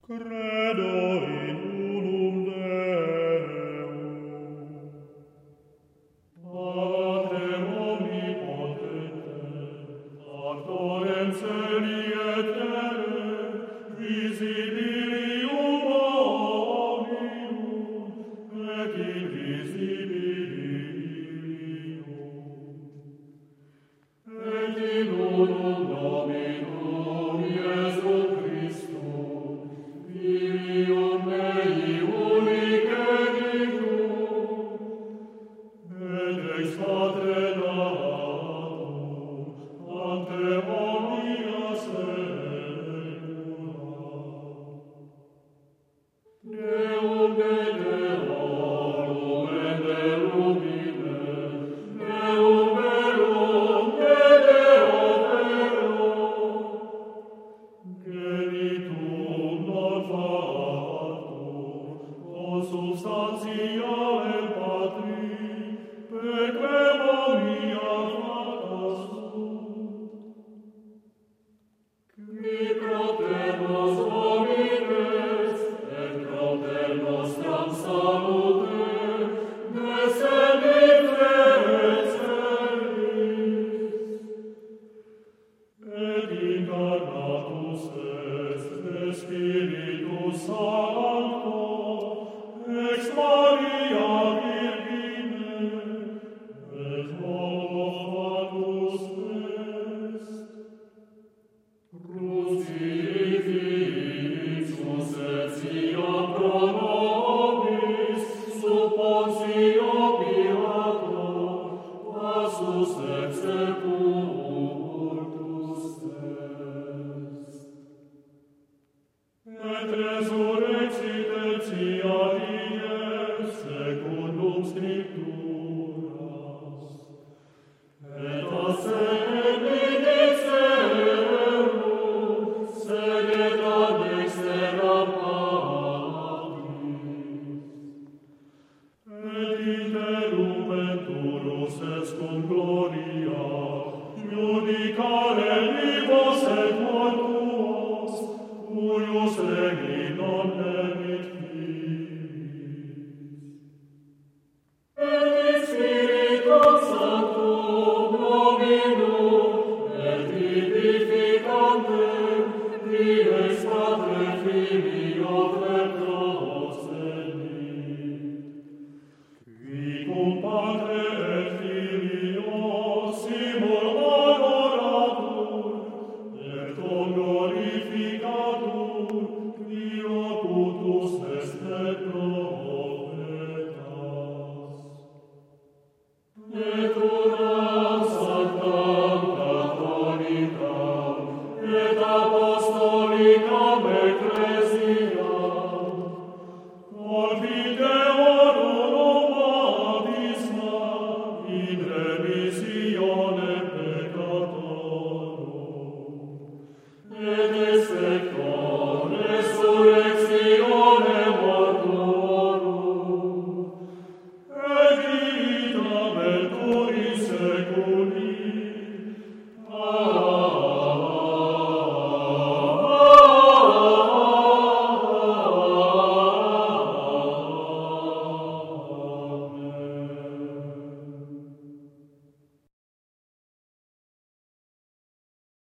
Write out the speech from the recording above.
Credo in unum Deum, Patrem omnipotentem, Actorem celi et terrae, visibilium omnium, et invisibilium. Et in unum Dominum Iesum Christum, Filium Dei unigenitum, et ex Patre natum, ante omnia saecula. Deum de deorum et de lumine, Deum verum de Deo vero, genitum non factum, consubstantialem Patri, pequem omnia fata sunt. Qui propter nos homines, et propter nostram salutem, descendit et celis, et incarnatus est de Spiritus Sancto, ex Maria Virgine, et homo factus est. Crucifixus et siam pro nobis, sub Pontio Pilato, passus et sepultus est. Et resurrexit tertia die, secundum Scripturas, et ascendit in caelum, sedet ad dexteram Patris, et iterum venturus est cum gloria, judicare vivos et mortuos, cuius regni non emit finis. Et in Spiritum Sanctum Dominum, et vivificantem, qui ex Patre Filio et procedit, qui cum Patre et Filio simul adoratur, et cum glorificatur, qui locutus est et profetas. Et unam sanctam Catholicam, et apostolicam ecclesiam, confiteorum baptisma in remissione peccatorum, et